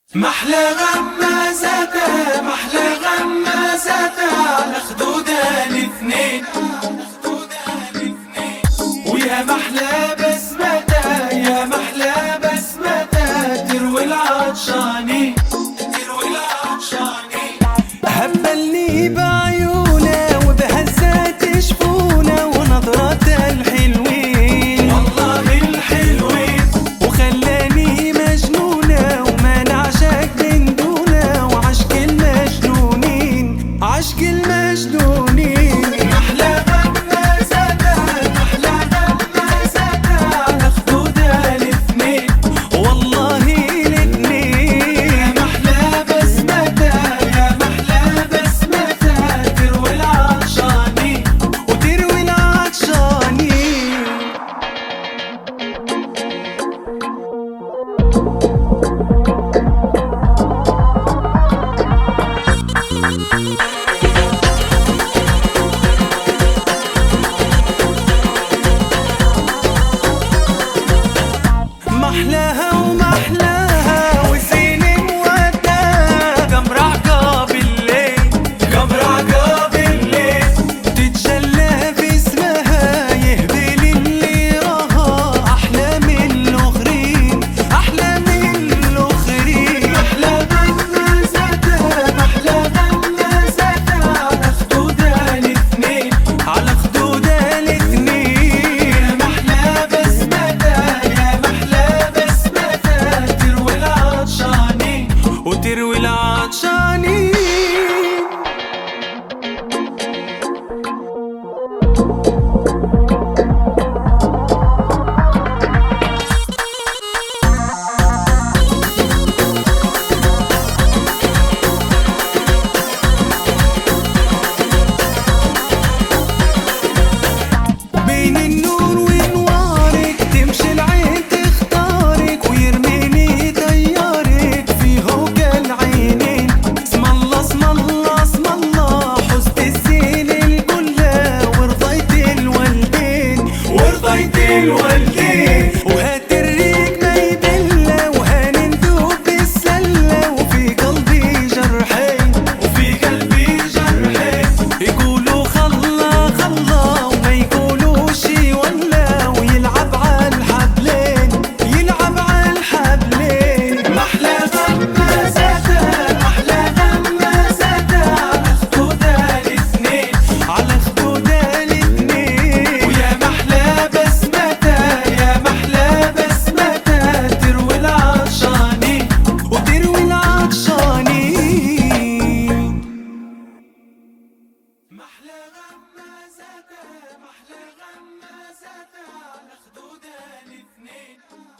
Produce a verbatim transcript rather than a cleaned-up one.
محلى غمازاتها محلى غمازاتها على خدودها الاثنين، ويا محلى بسمتها يا محلى بسمتها تروي العطشانين تروي العطشانين. هبلني بعيونها وبهزات شفونها ونظراتها الحلوين والله الحلوين، وخلاني مجنونة وما نعشق من دونها وعشق المجنونين عشق المجنونين. محلى غمازاتها محلى غمازاتها على خدودها الاثنين والله الاثنين. يا محلى بسمتها يا محلى بسمتها تروي العطشانين وتروي العطشانين. محلاها ومحلاها وزين موداها قمر عقاب الليل قمر عقاب الليل، تتجلى باسمها يهبل اللي راها أحلى من الآخرين أحلى من الآخرين. محلى غمازاتها محلى غمازاتها على خدودها الاثنين على خدودها الاثنين. يا محلى بسمتها يا محلى بسمتها تروي العطشانين وتروي العطشانين. بين النور وانوارك تمشي العين تختارك ويرميني طيارك في هوجة العينين. اسم الله اسم الله اسم الله حزت الزين الكلها ورضيت الوالدين ورضيت الوالدين. وهات الريق ما يبلى وهنندوب بالسلة وفي قلبي جرحين وفي قلبي جرحين. يقولوا خلا خلا وما يقولوش ولا ويلعب على الحبلين يلعب على الحبلين. محلى غمازاتها محلى غمازاتها على خدودها الاثنين على خدودها الاثنين. ويا محلى بسمتها يا محلى بسمتها تروي العطشانين وتروي العطشانين. محلى غمازاتها محلى غمازاتها على خدودها الاثنين.